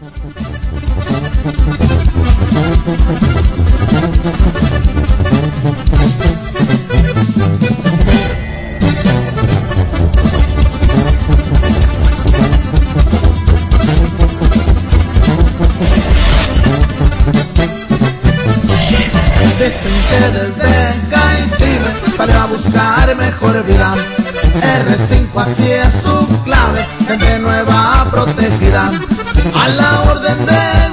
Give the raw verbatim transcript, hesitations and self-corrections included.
Dicen que desde Caipire salió a buscar mejor vida. R cinco así es su clave, gente nueva protegida, a la orden de